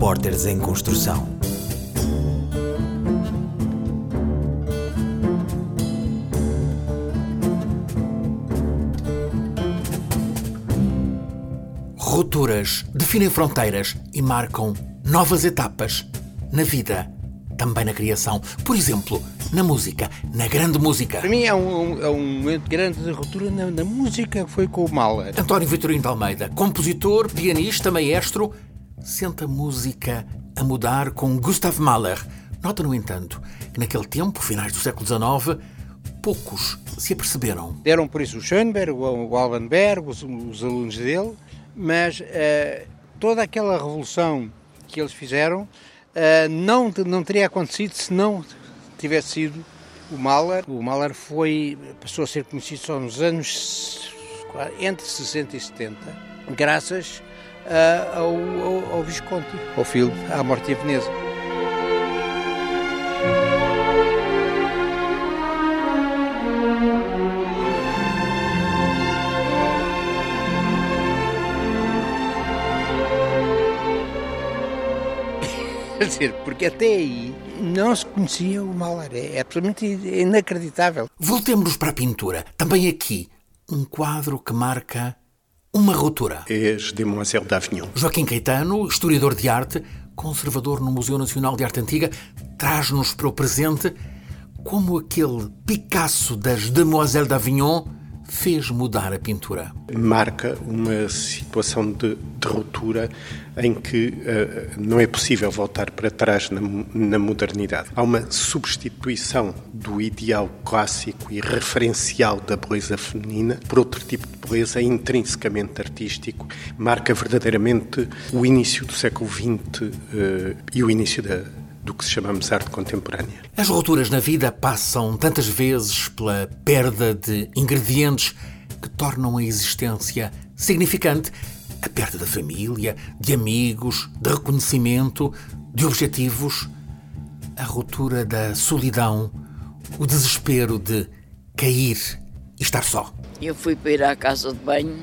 Repórteres em Construção. Rupturas definem fronteiras e marcam novas etapas na vida, também na criação. Por exemplo, na música, na grande música. Para mim é um momento grande de ruptura na música, que foi com o Mahler. António Vitorino de Almeida, compositor, pianista, maestro, sente a música a mudar com Gustav Mahler. Nota, no entanto, que naquele tempo, finais do século XIX, poucos se aperceberam. Deram por isso o Schoenberg, o Albanberg, os alunos dele, mas toda aquela revolução que eles fizeram não teria acontecido se não tivesse sido o Mahler. O Mahler passou a ser conhecido só nos anos entre 60 e 70, graças ao Visconti, ao filme A Morte em Veneza. Quer dizer, porque até aí não se conhecia o Mahler. É absolutamente inacreditável. Voltemos para a pintura. Também aqui, um quadro que marca uma ruptura. As Demoiselles d'Avignon. Joaquim Caetano, historiador de arte, conservador no Museu Nacional de Arte Antiga, traz-nos para o presente como aquele Picasso das Demoiselles d'Avignon fez mudar a pintura. Marca uma situação de ruptura em que não é possível voltar para trás na modernidade. Há uma substituição do ideal clássico e referencial da beleza feminina por outro tipo de beleza intrinsecamente artístico. Marca verdadeiramente o início do século XX e o início do que chamamos arte contemporânea. As rupturas na vida passam tantas vezes pela perda de ingredientes que tornam a existência significante. A perda da família, de amigos, de reconhecimento, de objetivos. A ruptura da solidão, o desespero de cair e estar só. Eu fui para ir à casa de banho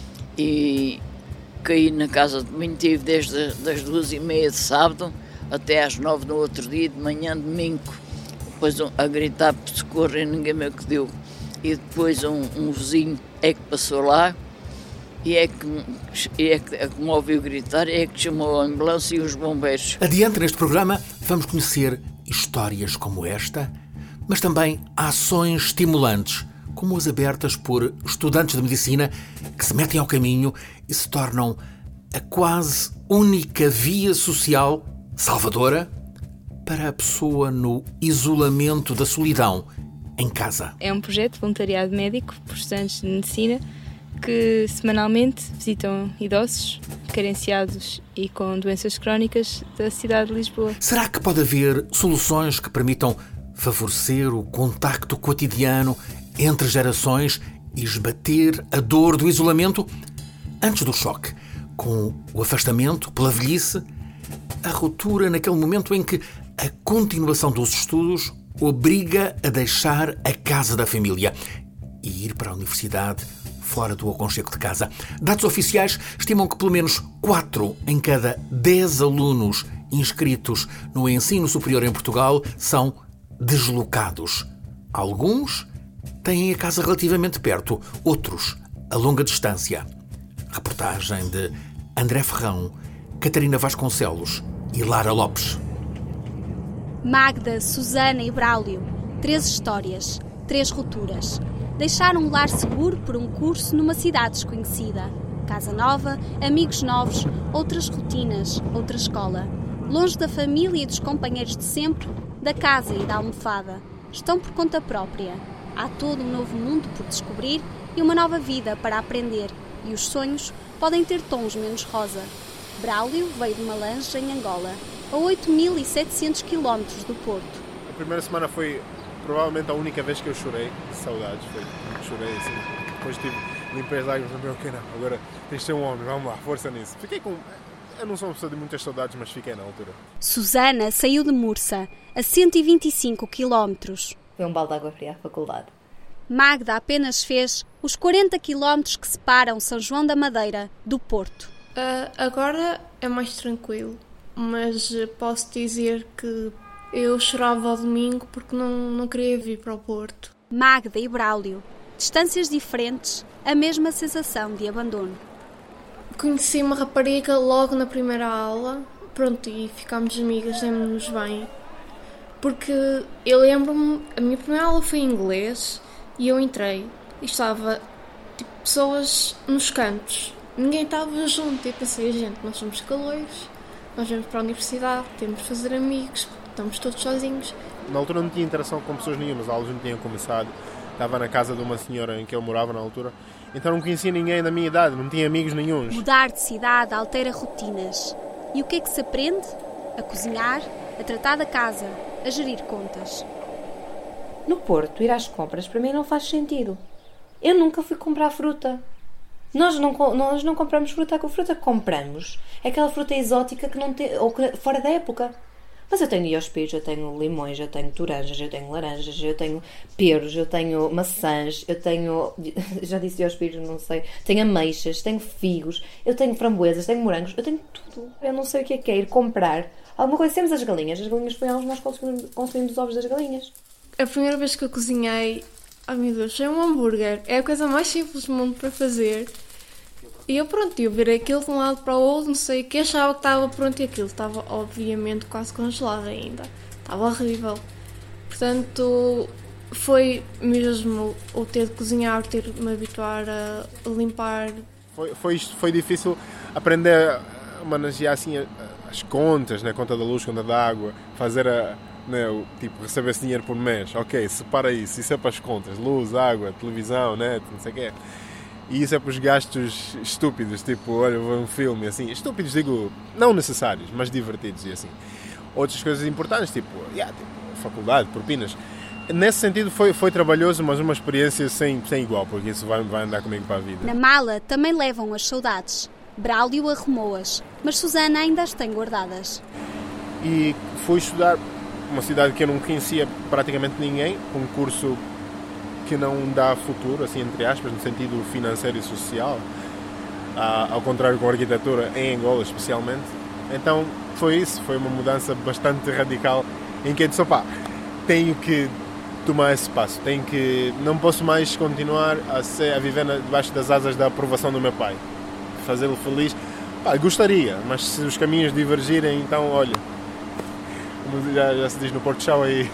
e caí na casa de banho, tive desde as 2h30 de sábado até às 9 no outro dia, de manhã, domingo. Depois a gritar por socorro e ninguém me acudiu. E depois um vizinho é que passou lá e é que me ouviu gritar, é que chamou a ambulância e os bombeiros. Adiante neste programa vamos conhecer histórias como esta, mas também ações estimulantes, como as abertas por estudantes de medicina que se metem ao caminho e se tornam a quase única via social salvadora para a pessoa no isolamento da solidão em casa. É um projeto de voluntariado médico por estudantes de medicina que semanalmente visitam idosos carenciados e com doenças crónicas da cidade de Lisboa. Será que pode haver soluções que permitam favorecer o contacto cotidiano entre gerações e esbater a dor do isolamento? Antes do choque, com o afastamento pela velhice, a ruptura naquele momento em que a continuação dos estudos obriga a deixar a casa da família e ir para a universidade fora do aconchego de casa. Dados oficiais estimam que pelo menos 4 em cada 10 alunos inscritos no ensino superior em Portugal são deslocados. Alguns têm a casa relativamente perto, outros a longa distância. Reportagem de André Ferrão, Catarina Vasconcelos e Lara Lopes. Magda, Susana e Braulio. 3 histórias, 3 rupturas. Deixaram um lar seguro por um curso numa cidade desconhecida. Casa nova, amigos novos, outras rotinas, outra escola. Longe da família e dos companheiros de sempre, da casa e da almofada. Estão por conta própria. Há todo um novo mundo por descobrir e uma nova vida para aprender. E os sonhos podem ter tons menos rosa. Braulio veio de Malange, em Angola, a 8.700 km do Porto. A primeira semana foi provavelmente a única vez que eu chorei. Saudades, chorei assim. Depois limpei as lágrimas, não, ok, não, agora tens de ser um homem, vamos lá, força nisso. Eu não sou uma pessoa de muitas saudades, mas fiquei na altura. Susana saiu de Mursa, a 125 km. Foi um balde de água fria à faculdade. Magda apenas fez os 40 km que separam São João da Madeira do Porto. Agora é mais tranquilo. mas posso dizer que eu chorava ao domingo porque não queria vir para o Porto. Magda e Braulio, distâncias diferentes, a mesma sensação de abandono. Conheci uma rapariga logo na primeira aula, pronto, e ficámos amigas, demos-nos bem. Porque eu lembro-me, a minha primeira aula foi em inglês e eu entrei e estava tipo, pessoas nos cantos, ninguém estava junto. E eu pensei, gente, nós somos caloiros, nós vamos para a universidade, temos de fazer amigos, estamos todos sozinhos. Na altura não tinha interação com pessoas nenhumas, as aulas não tinham começado, estava na casa de uma senhora em que eu morava na altura, então não conhecia ninguém da minha idade, não tinha amigos nenhuns. Mudar de cidade altera rotinas. E o que é que se aprende? A cozinhar, a tratar da casa, a gerir contas. No Porto, ir às compras para mim não faz sentido. Eu nunca fui comprar fruta. Nós não compramos fruta. A fruta que compramos é aquela fruta exótica que não tem, ou fora da época. Mas eu tenho iospis, eu tenho limões, eu tenho toranjas, eu tenho laranjas, eu tenho peros, eu tenho maçãs, eu tenho... Já disse iospis, não sei. Tenho ameixas, tenho figos, eu tenho framboesas, tenho morangos, eu tenho tudo. Eu não sei o que é ir comprar. Alguma coisa, temos as galinhas foi onde nós consumimos os ovos das galinhas. A primeira vez que eu cozinhei, ai meu Deus, é um hambúrguer. É a coisa mais simples do mundo para fazer. E eu virei aquilo de um lado para o outro, não sei o que, achava que estava pronto e aquilo estava obviamente quase congelado ainda. Estava horrível. Portanto, foi mesmo o ter de cozinhar, ter de me habituar a limpar. Foi difícil aprender a manejar assim as contas, né? Conta da luz, conta da água, fazer receber esse dinheiro por mês. Ok, separa isso é para as contas, luz, água, televisão, net, não sei o quê. E isso é para os gastos estúpidos, tipo, olha, vou ver um filme, assim. Estúpidos, digo, não necessários, mas divertidos e assim. Outras coisas importantes, tipo faculdade, propinas. Nesse sentido foi trabalhoso, mas uma experiência sem igual, porque isso vai andar comigo para a vida. Na mala também levam as saudades. Braulio arrumou-as, mas Susana ainda as tem guardadas. E fui estudar uma cidade que eu não conhecia praticamente ninguém, um curso que não dá futuro, assim, entre aspas, no sentido financeiro e social, ao contrário com a arquitetura, em Angola especialmente. Então foi isso, foi uma mudança bastante radical, em que eu disse, tenho que tomar esse passo, não posso mais continuar a viver debaixo das asas da aprovação do meu pai, fazê-lo feliz. Gostaria, mas se os caminhos divergirem, então, olha, como já se diz no Porto Chau aí,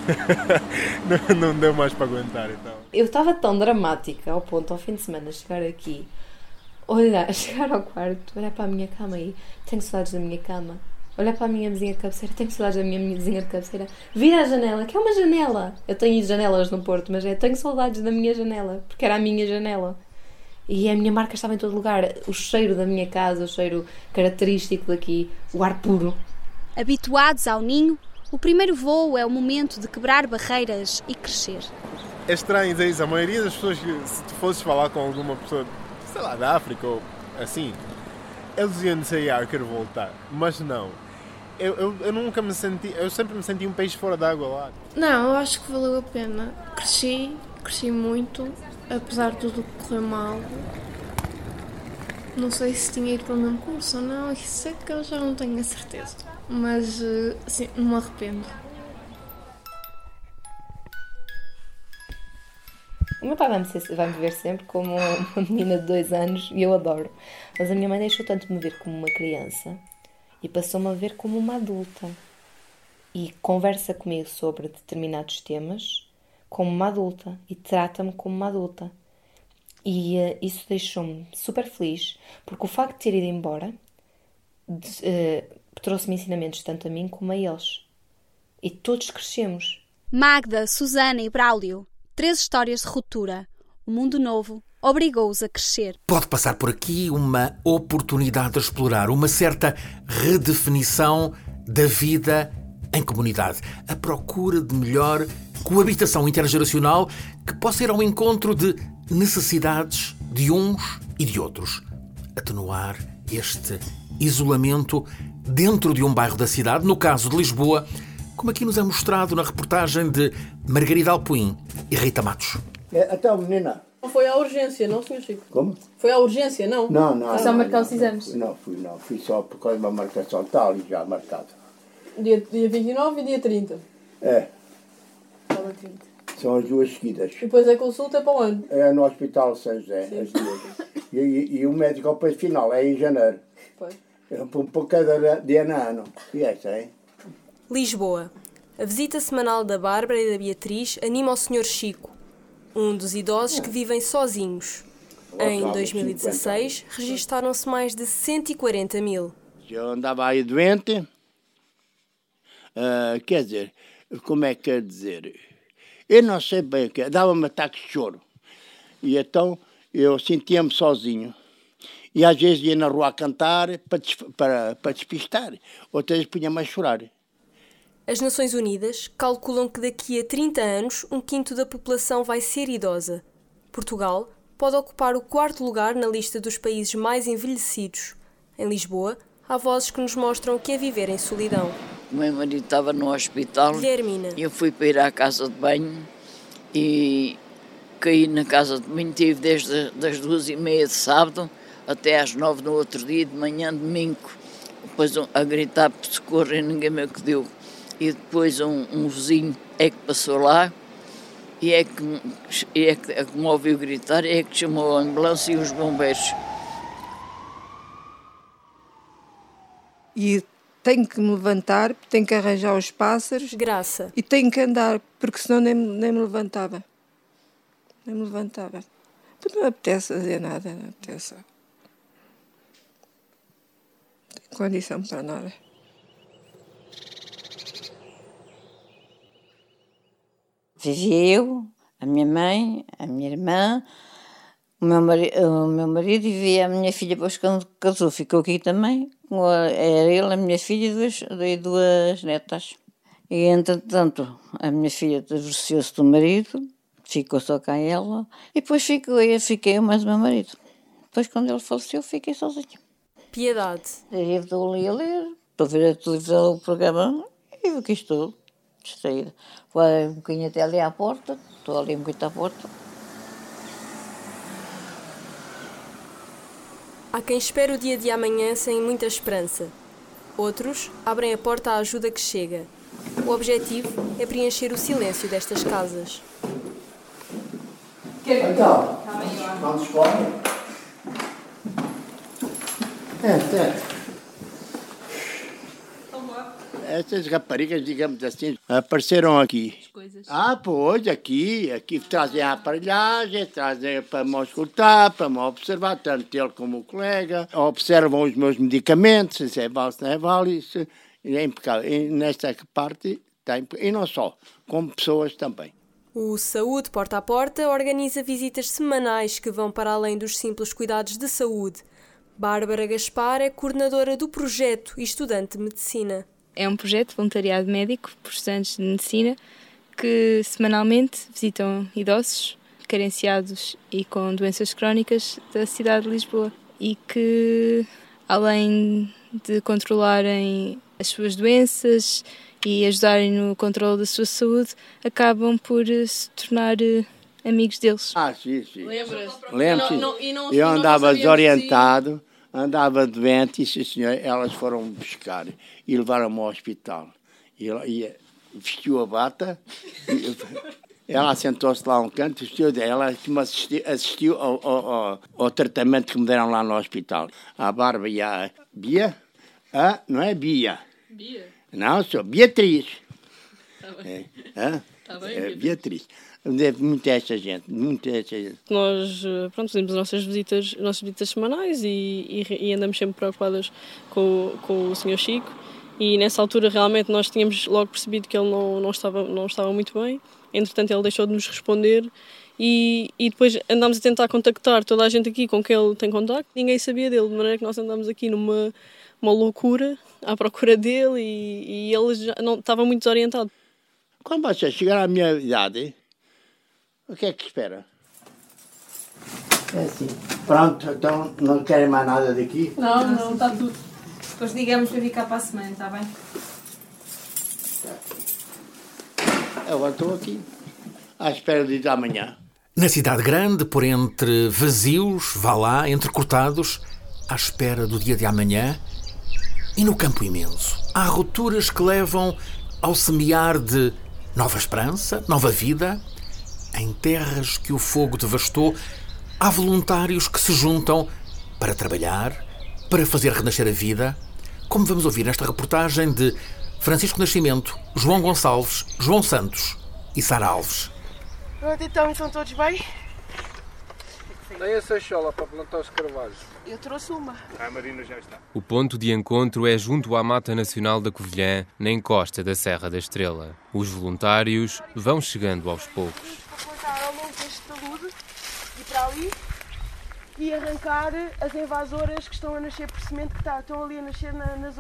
não deu mais para aguentar. Então. Eu estava tão dramática ao ponto, ao fim de semana, chegar aqui, chegar ao quarto, olhar para a minha cama e tenho saudades da minha cama. Olhar para a minha vizinha de cabeceira, tenho saudades da minha vizinha de cabeceira. Vir à janela, que é uma janela. Eu tenho janelas no Porto, mas tenho saudades da minha janela, porque era a minha janela. E a minha marca estava em todo lugar. O cheiro da minha casa, o cheiro característico daqui, o ar puro. Habituados ao ninho, o primeiro voo é o momento de quebrar barreiras e crescer. É estranho dizer isso. A maioria das pessoas, se tu fosses falar com alguma pessoa, sei lá, da África ou assim, eles iam dizer, eu quero voltar. Mas não. Eu nunca me senti... Eu sempre me senti um peixe fora d'água lá. Não, eu acho que valeu a pena. Cresci muito, apesar de tudo correr mal. Não sei se tinha ido para o mesmo curso ou não, isso é que eu já não tenho a certeza. Mas, assim, não me arrependo. O meu pai vai me ver sempre como uma menina de 2 anos e eu adoro. Mas a minha mãe deixou tanto de me ver como uma criança e passou-me a ver como uma adulta. E conversa comigo sobre determinados temas como uma adulta e trata-me como uma adulta. E isso deixou-me super feliz, porque o facto de ter ido embora trouxe-me ensinamentos tanto a mim como a eles. E todos crescemos. Magda, Susana e Braulio. 3 histórias de ruptura. O mundo novo obrigou-os a crescer. Pode passar por aqui uma oportunidade de explorar uma certa redefinição da vida em comunidade. A procura de melhor coabitação intergeracional que possa ir ao encontro de necessidades de uns e de outros. Atenuar este isolamento dentro de um bairro da cidade, no caso de Lisboa, como aqui nos é mostrado na reportagem de Margarida Alpuim e Rita Matos. Então, menina, Foi à urgência, não, Sr. Chico? Como? Foi à urgência, não? Não. Foi só marcar os exames? Não, fui só por causa de uma marcação tal e já marcado. Dia 29 e dia 30? É. Estava 30. São as duas seguidas. E depois a consulta é para onde? É no Hospital São José, as duas. E o médico ao preço final é em janeiro. Pois. É por cada dia no ano. E essa, hein? Lisboa. A visita semanal da Bárbara e da Beatriz anima o Sr. Chico, um dos idosos que vivem sozinhos. Em 2016, registaram-se mais de 140 mil. Eu andava aí doente, quer dizer, como é que quer dizer? Eu não sei bem o que é, dava-me ataques de choro. E então eu sentia-me sozinho. E às vezes ia na rua a cantar para despistar, outras vezes punha-me a chorar. As Nações Unidas calculam que daqui a 30 anos 1/5 da população vai ser idosa. Portugal pode ocupar o 4º lugar na lista dos países mais envelhecidos. Em Lisboa, há vozes que nos mostram que é viver em solidão. O meu marido estava no hospital. Guilhermina. Eu fui para ir à casa de banho e caí na casa de banho. Estive desde das 2h30 de sábado até às 9 no outro dia, de manhã, domingo. Depois a gritar por socorro e ninguém me acudiu. E depois um vizinho é que passou lá e é que me ouviu gritar, é que chamou a ambulância e os bombeiros. E tenho que me levantar, tenho que arranjar os pássaros. Graça. E tenho que andar, porque senão nem me levantava. Nem me levantava. Porque não me apetece fazer nada, não apetece. Não tenho condição para nada. Vivia eu, a minha mãe, a minha irmã, o meu marido e vivia a minha filha, depois quando casou ficou aqui também, era ele, a minha filha e duas netas. E entretanto a minha filha divorciou-se do marido, ficou só cá ela, e depois fiquei eu mais o meu marido. Depois quando ele faleceu fiquei sozinha. Piedade. Eu estou ali a ler, estou a ver a televisão, o programa, e aqui estou. Distraída. Foi um bocadinho até ali à porta, estou ali um bocadinho à porta. Há quem espere o dia de amanhã sem muita esperança. Outros abrem a porta à ajuda que chega. O objetivo é preencher o silêncio destas casas. Então, vamos fora? É. Essas raparigas, digamos assim, apareceram aqui. Pois, aqui trazem a aparelhagem, trazem para me escutar, para me observar, tanto ele como o colega. Observam os meus medicamentos, se é vale, se não é vale, isso é impecável. E nesta parte, e não só, como pessoas também. O Saúde Porta a Porta organiza visitas semanais que vão para além dos simples cuidados de saúde. Bárbara Gaspar é coordenadora do projeto e estudante de medicina. É um projeto de voluntariado médico por estudantes de medicina que semanalmente visitam idosos carenciados e com doenças crónicas da cidade de Lisboa e que, além de controlarem as suas doenças e ajudarem no controle da sua saúde, acabam por se tornar amigos deles. Sim. Lembra-se? Lembro-se. Eu andava desorientado. Andava doente e, senhor, elas foram buscar e levaram-me ao hospital. E vestiu a bata, ela sentou-se lá a um canto, vestiu dela, assistiu ao tratamento que me deram lá no hospital. A Bárbara e a Bia, não é Bia? Bia? Não, sou Beatriz. Tá bem. Tá bem, é Beatriz. Muita esta gente. Nós, fazemos as nossas visitas semanais e andamos sempre preocupadas com o Sr. Chico. E nessa altura realmente nós tínhamos logo percebido que ele não estava muito bem. Entretanto ele deixou de nos responder e depois andámos a tentar contactar toda a gente aqui com quem ele tem contacto. Ninguém sabia dele, de maneira que nós andámos aqui numa loucura à procura dele e ele já não estava muito desorientado. Quando você chegar à minha idade, o que é que espera? É assim. Pronto, então não querem mais nada daqui? Não, está tudo. Depois digamos para vir cá para a semana, está bem? Eu agora estou aqui, à espera de amanhã. Na cidade grande, por entre vazios, vá lá, entrecortados, à espera do dia de amanhã. E no campo imenso, há rupturas que levam ao semear de nova esperança, nova vida. Em terras que o fogo devastou, há voluntários que se juntam para trabalhar, para fazer renascer a vida, como vamos ouvir nesta reportagem de Francisco Nascimento, João Gonçalves, João Santos e Sara Alves. Pronto, então, estão todos bem? Tem a sachola para plantar os carvalhos. Eu trouxe uma. A Marina já está. O ponto de encontro é junto à Mata Nacional da Covilhã, na encosta da Serra da Estrela. Os voluntários vão chegando aos poucos. Vou plantar ao longo deste talude e para ali e arrancar as invasoras que estão a nascer por semente, que estão ali a nascer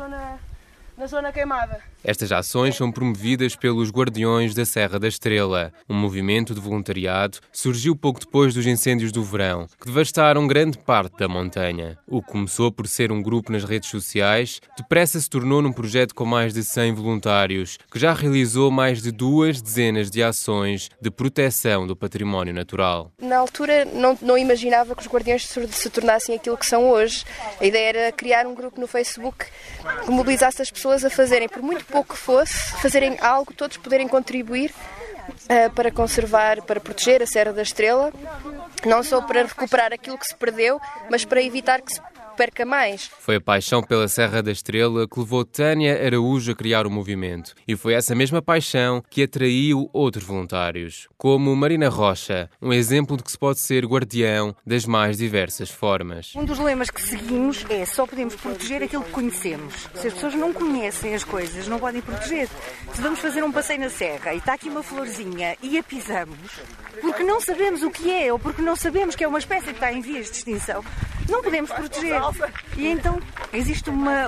na zona queimada. Estas ações são promovidas pelos Guardiões da Serra da Estrela. Um movimento de voluntariado surgiu pouco depois dos incêndios do verão, que devastaram grande parte da montanha. O que começou por ser um grupo nas redes sociais, depressa se tornou num projeto com mais de 100 voluntários, que já realizou mais de 2 dezenas de ações de proteção do património natural. Na altura não imaginava que os Guardiões se tornassem aquilo que são hoje. A ideia era criar um grupo no Facebook que mobilizasse as pessoas a fazerem, por muito pouco que fosse, fazerem algo, todos poderem contribuir para conservar, para proteger a Serra da Estrela, não só para recuperar aquilo que se perdeu, mas para evitar que se perca mais. Foi a paixão pela Serra da Estrela que levou Tânia Araújo a criar o movimento. E foi essa mesma paixão que atraiu outros voluntários, como Marina Rocha, um exemplo de que se pode ser guardião das mais diversas formas. Um dos lemas que seguimos é: só podemos proteger aquilo que conhecemos. Se as pessoas não conhecem as coisas, não podem proteger. Se vamos fazer um passeio na serra e está aqui uma florzinha e a pisamos, porque não sabemos o que é, ou porque não sabemos que é uma espécie que está em vias de extinção, não podemos proteger. E então existe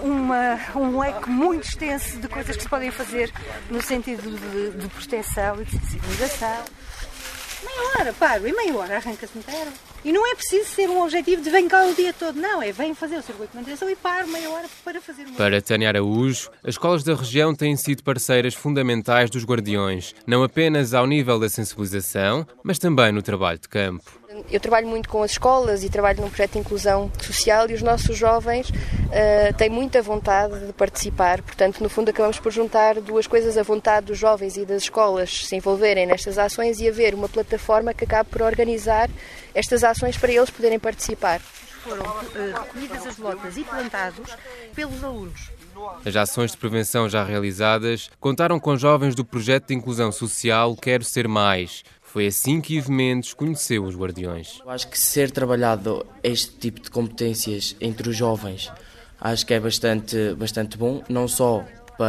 um leque muito extenso de coisas que se podem fazer no sentido de proteção e de sensibilização. Meia hora, paro, e meia hora arranca-se muita erva. E não é preciso ser um objetivo de vem cá o dia todo, não, é vem fazer o circuito de manutenção e paro meia hora para fazer uma... Para Tânia Araújo, as escolas da região têm sido parceiras fundamentais dos Guardiões, não apenas ao nível da sensibilização, mas também no trabalho de campo. Eu trabalho muito com as escolas e trabalho num projeto de inclusão social e os nossos jovens têm muita vontade de participar. Portanto, no fundo, acabamos por juntar duas coisas: a vontade dos jovens e das escolas se envolverem nestas ações e haver uma plataforma que acabe por organizar estas ações para eles poderem participar. Foram recolhidas as lotas e plantados pelos alunos. As ações de prevenção já realizadas contaram com jovens do projeto de inclusão social Quero Ser Mais. Foi assim que Ivo Mendes conheceu os Guardiões. Eu acho que ser trabalhado este tipo de competências entre os jovens, acho que é bastante bom, não só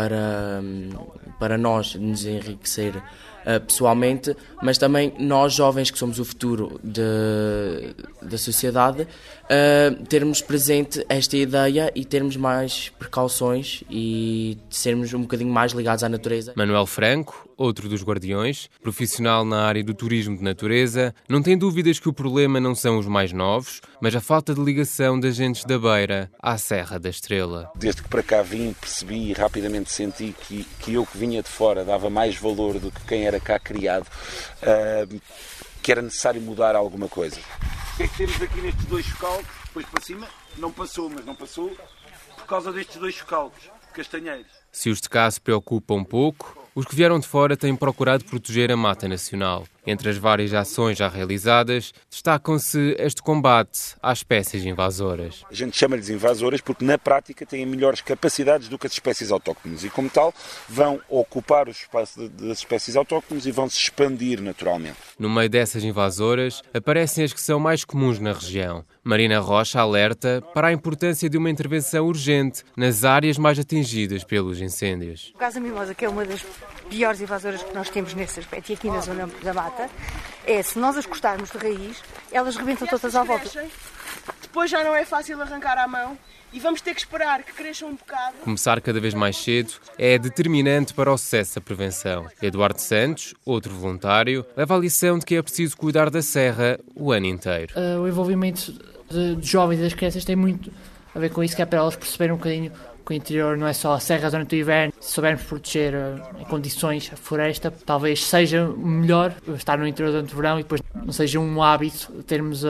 para nós nos enriquecer pessoalmente, mas também nós jovens que somos o futuro da sociedade, termos presente esta ideia e termos mais precauções e sermos um bocadinho mais ligados à natureza. Manuel Franco, outro dos Guardiões, profissional na área do turismo de natureza, não tem dúvidas que o problema não são os mais novos, mas a falta de ligação das gentes da Beira à Serra da Estrela. Desde que para cá vim, percebi e rapidamente senti que eu que vinha de fora dava mais valor do que quem era cá criado, que era necessário mudar alguma coisa. O que é que temos aqui nestes 2 chocalcos? Depois para cima não passou por causa destes 2 chocalcos castanheiros. Se os de cá se preocupam um pouco, os que vieram de fora têm procurado proteger a Mata Nacional. Entre as várias ações já realizadas, destacam-se este combate às espécies invasoras. A gente chama-lhes invasoras porque, na prática, têm melhores capacidades do que as espécies autóctones e, como tal, vão ocupar o espaço das espécies autóctones e vão se expandir naturalmente. No meio dessas invasoras, aparecem as que são mais comuns na região. Marina Rocha alerta para a importância de uma intervenção urgente nas áreas mais atingidas pelos incêndios. O Casa Mimosa, que é uma das piores invasoras que nós temos nesse aspecto, e aqui na zona da mata, é se nós as cortarmos de raiz, elas rebentam todas à volta. Depois já não é fácil arrancar à mão e vamos ter que esperar que cresçam um bocado. Começar cada vez mais cedo é determinante para o sucesso da prevenção. Eduardo Santos, outro voluntário, leva a lição de que é preciso cuidar da serra o ano inteiro. O envolvimento de jovens e das crianças tem muito a ver com isso, que é para elas perceberem um bocadinho que o interior não é só a serra durante o inverno. Se soubermos proteger em condições a floresta, talvez seja melhor estar no interior durante o verão e depois não seja um hábito termos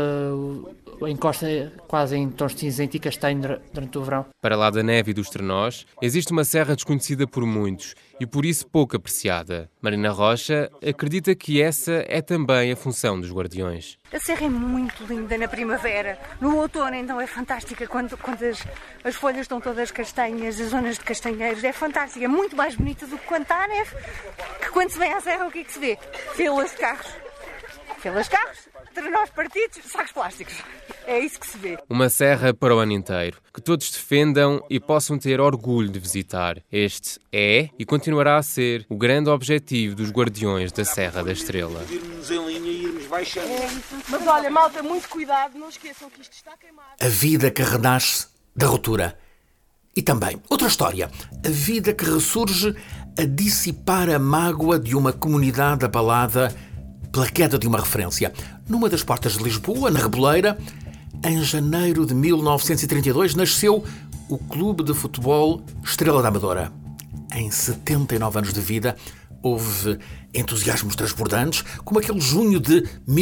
a encosta quase em tons cinzento e castanho durante o verão. Para lá da neve e dos trenós, existe uma serra desconhecida por muitos e por isso pouco apreciada. Marina Rocha acredita que essa é também a função dos guardiões. A serra é muito linda na primavera. No outono, então, é fantástica quando as folhas estão todas castanhas, as zonas de castanheiros. É fantástica, é muito mais bonita do que quando está a neve. Que quando se vem à serra, o que é que se vê? Filas de carros. Filas de carros, trenós partidos, sacos plásticos. É isso que se vê. Uma serra para o ano inteiro, que todos defendam e possam ter orgulho de visitar. Este é e continuará a ser o grande objetivo dos guardiões da Serra da Estrela. Irmos em linha e irmos baixando. Mas olha, malta, muito cuidado, não esqueçam que isto está queimado. A vida que renasce da ruptura. E também, outra história, a vida que ressurge a dissipar a mágoa de uma comunidade abalada pela queda de uma referência. Numa das portas de Lisboa, na Reboleira, em janeiro de 1932, nasceu o Clube de Futebol Estrela da Amadora. Em 79 anos de vida, houve entusiasmos transbordantes, como aquele junho de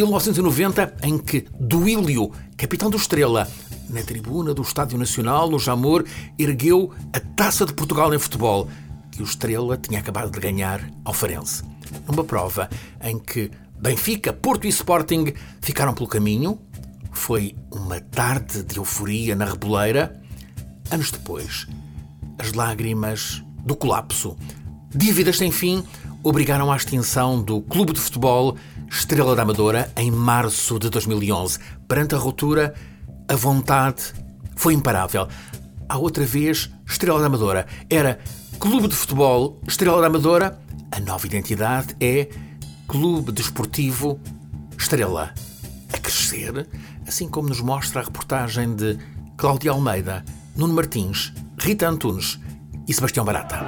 1990, em que Duílio, capitão do Estrela, na tribuna do Estádio Nacional, no Jamor, ergueu a Taça de Portugal em futebol, que o Estrela tinha acabado de ganhar ao Farense. Numa prova em que Benfica, Porto e Sporting ficaram pelo caminho, foi uma tarde de euforia na Reboleira. Anos depois, as lágrimas do colapso, dívidas sem fim, obrigaram à extinção do Clube de Futebol Estrela da Amadora em março de 2011. Perante a ruptura, a vontade foi imparável. À outra vez, Estrela da Amadora era Clube de Futebol Estrela da Amadora. A nova identidade é Clube Desportivo Estrela. A crescer, assim como nos mostra a reportagem de Cláudia Almeida, Nuno Martins, Rita Antunes e Sebastião Barata.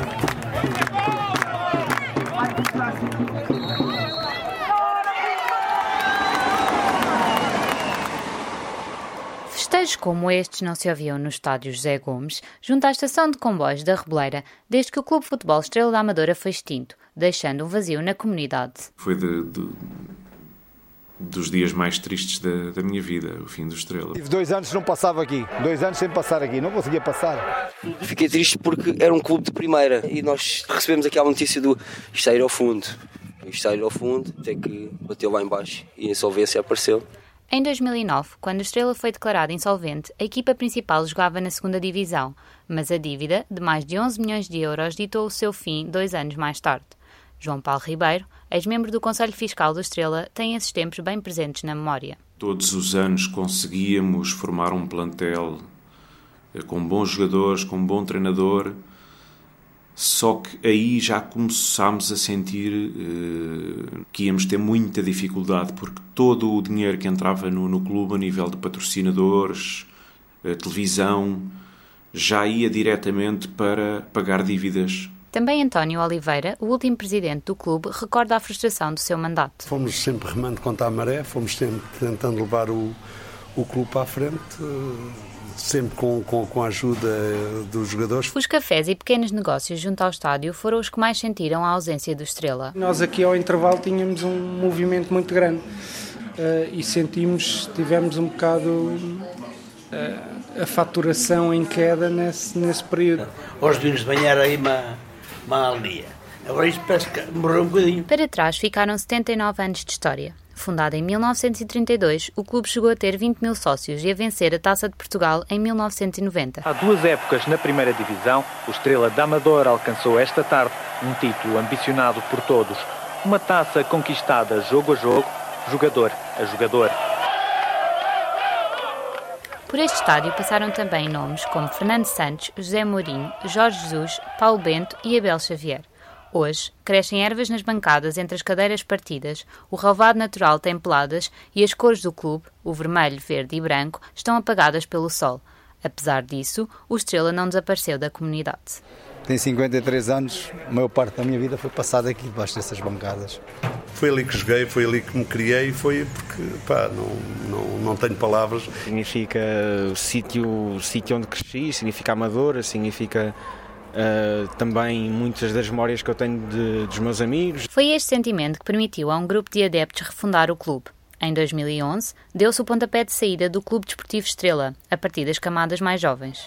Festejos como estes não se ouviam no estádio José Gomes, junto à estação de comboios da Reboleira, desde que o Clube de Futebol Estrela da Amadora foi extinto, deixando um vazio na comunidade. Foi dos dias mais tristes da minha vida, o fim do Estrela. Tive 2 anos que não passava aqui, 2 anos sem passar aqui, não conseguia passar. Fiquei triste porque era um clube de primeira e nós recebemos aquela notícia do isto está a ir ao fundo. Isto está a ir ao fundo, até que bateu lá em baixo e a insolvência apareceu. Em 2009, quando o Estrela foi declarado insolvente, a equipa principal jogava na 2ª Divisão, mas a dívida, de mais de 11 milhões de euros, ditou o seu fim 2 anos mais tarde. João Paulo Ribeiro, ex-membro do Conselho Fiscal do Estrela, tem esses tempos bem presentes na memória. Todos os anos conseguíamos formar um plantel com bons jogadores, com um bom treinador, só que aí já começámos a sentir que íamos ter muita dificuldade, porque todo o dinheiro que entrava no clube a nível de patrocinadores, televisão, já ia diretamente para pagar dívidas. Também António Oliveira, o último presidente do clube, recorda a frustração do seu mandato. Fomos sempre remando contra a maré, fomos sempre tentando levar o clube para a frente, sempre com a ajuda dos jogadores. Os cafés e pequenos negócios junto ao estádio foram os que mais sentiram a ausência do Estrela. Nós aqui ao intervalo tínhamos um movimento muito grande e tivemos um bocado a faturação em queda nesse período. Aos dias de manhã era aí uma alegria. Agora isto parece que morreu um bocadinho. Para trás ficaram 79 anos de história. Fundado em 1932, o clube chegou a ter 20 mil sócios e a vencer a Taça de Portugal em 1990. Há 2 épocas na primeira divisão, o Estrela da Amadora alcançou esta tarde um título ambicionado por todos. Uma taça conquistada jogo a jogo, jogador a jogador. Por este estádio passaram também nomes como Fernando Santos, José Mourinho, Jorge Jesus, Paulo Bento e Abel Xavier. Hoje, crescem ervas nas bancadas entre as cadeiras partidas, o relvado natural tem peladas e as cores do clube, o vermelho, verde e branco, estão apagadas pelo sol. Apesar disso, o Estrela não desapareceu da comunidade. Tenho 53 anos, a maior parte da minha vida foi passada aqui debaixo dessas bancadas. Foi ali que joguei, foi ali que me criei, foi porque, não tenho palavras. Significa sítio onde cresci, significa Amadora, significa também muitas das memórias que eu tenho dos meus amigos. Foi este sentimento que permitiu a um grupo de adeptos refundar o clube. Em 2011, deu-se o pontapé de saída do Clube Desportivo Estrela, a partir das camadas mais jovens.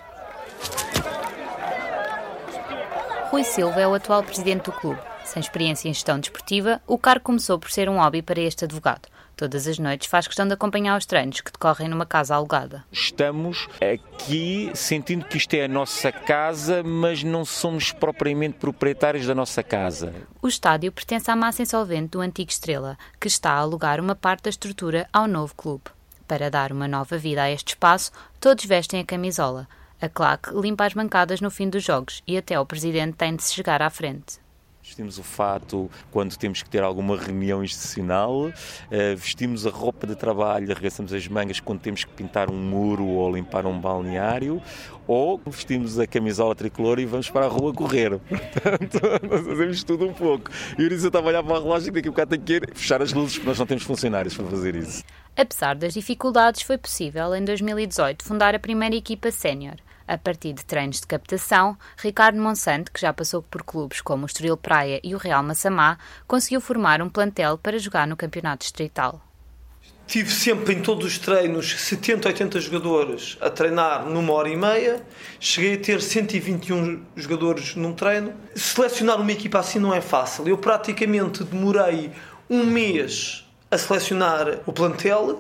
Rui Silva é o atual presidente do clube. Sem experiência em gestão desportiva, o cargo começou por ser um hobby para este advogado. Todas as noites faz questão de acompanhar os treinos que decorrem numa casa alugada. Estamos aqui sentindo que isto é a nossa casa, mas não somos propriamente proprietários da nossa casa. O estádio pertence à massa insolvente do antigo Estrela, que está a alugar uma parte da estrutura ao novo clube. Para dar uma nova vida a este espaço, todos vestem a camisola. A claque limpa as bancadas no fim dos jogos e até o presidente tem de se chegar à frente. Vestimos o fato quando temos que ter alguma reunião institucional, vestimos a roupa de trabalho, arregaçamos as mangas quando temos que pintar um muro ou limpar um balneário, ou vestimos a camisola tricolor e vamos para a rua correr. Portanto, nós fazemos tudo um pouco. E eu estava a olhar para o relógio e daqui a bocado tenho que ir fechar as luzes porque nós não temos funcionários para fazer isso. Apesar das dificuldades, foi possível, em 2018, fundar a primeira equipa sénior. A partir de treinos de captação, Ricardo Monsanto, que já passou por clubes como o Estoril Praia e o Real Massamá, conseguiu formar um plantel para jogar no campeonato distrital. Tive sempre em todos os treinos 70, 80 jogadores a treinar numa hora e meia. Cheguei a ter 121 jogadores num treino. Selecionar uma equipa assim não é fácil. Eu praticamente demorei um mês a selecionar o plantel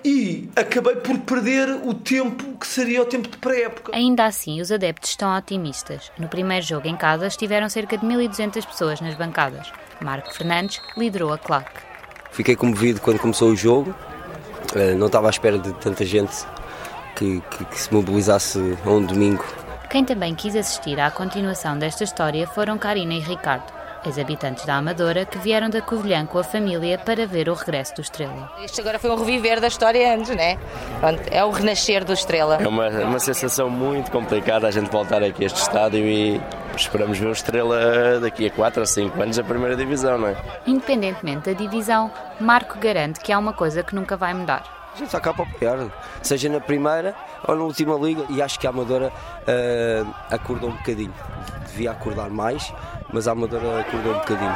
e acabei por perder o tempo que seria o tempo de pré-época. Ainda assim, os adeptos estão otimistas. No primeiro jogo em casa estiveram cerca de 1.200 pessoas nas bancadas. Marco Fernandes liderou a claque. Fiquei comovido quando começou o jogo. Não estava à espera de tanta gente que se mobilizasse a um domingo. Quem também quis assistir à continuação desta história foram Karina e Ricardo, ex-habitantes da Amadora que vieram da Covilhã com a família para ver o regresso do Estrela. Isto agora foi um reviver da história antes, não é? Pronto, é o renascer do Estrela. É uma sensação muito complicada a gente voltar aqui a este estádio e esperamos ver o Estrela daqui a 4 a 5 anos na primeira divisão, não é? Independentemente da divisão, Marco garante que há uma coisa que nunca vai mudar. A gente está cá para apoiar, seja na primeira ou na última liga, e acho que a Amadora acordou um bocadinho. Devia acordar mais, mas a Amadora acordou um bocadinho.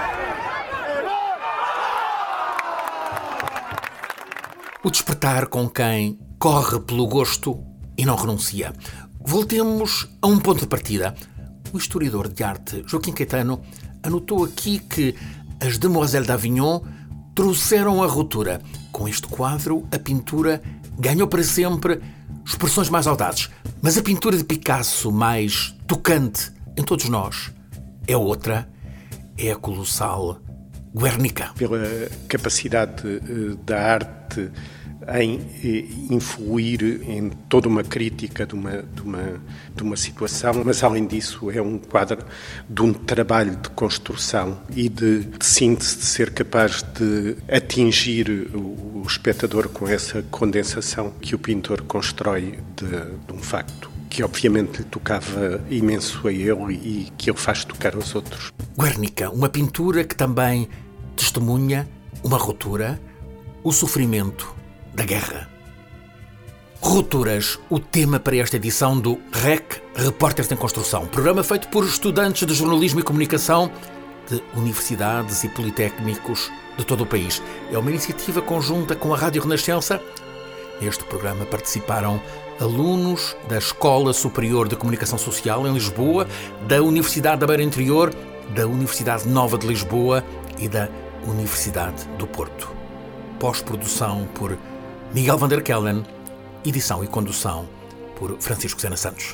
O despertar com quem corre pelo gosto e não renuncia. Voltemos a um ponto de partida. O historiador de arte Joaquim Caetano anotou aqui que as Demoiselles d'Avignon trouxeram a ruptura. Com este quadro, a pintura ganhou para sempre expressões mais audazes. Mas a pintura de Picasso, mais tocante em todos nós, é outra, é a colossal Guernica. Pela capacidade da arte em influir em toda uma crítica de uma situação, mas além disso é um quadro de um trabalho de construção e de síntese, de ser capaz de atingir o espectador com essa condensação que o pintor constrói de um facto que obviamente lhe tocava imenso a ele e que ele faz tocar aos outros. Guernica, uma pintura que também testemunha uma ruptura, o sofrimento da guerra. Rupturas, o tema para esta edição do REC, Repórteres em Construção, programa feito por estudantes de jornalismo e comunicação de universidades e politécnicos de todo o país. É uma iniciativa conjunta com a Rádio Renascença. Neste programa participaram alunos da Escola Superior de Comunicação Social em Lisboa, da Universidade da Beira Interior, da Universidade Nova de Lisboa e da Universidade do Porto. Pós-produção por Miguel van der Kellen, edição e condução por Francisco Sena Santos.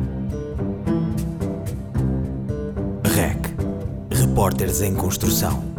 REC, Repórteres em Construção.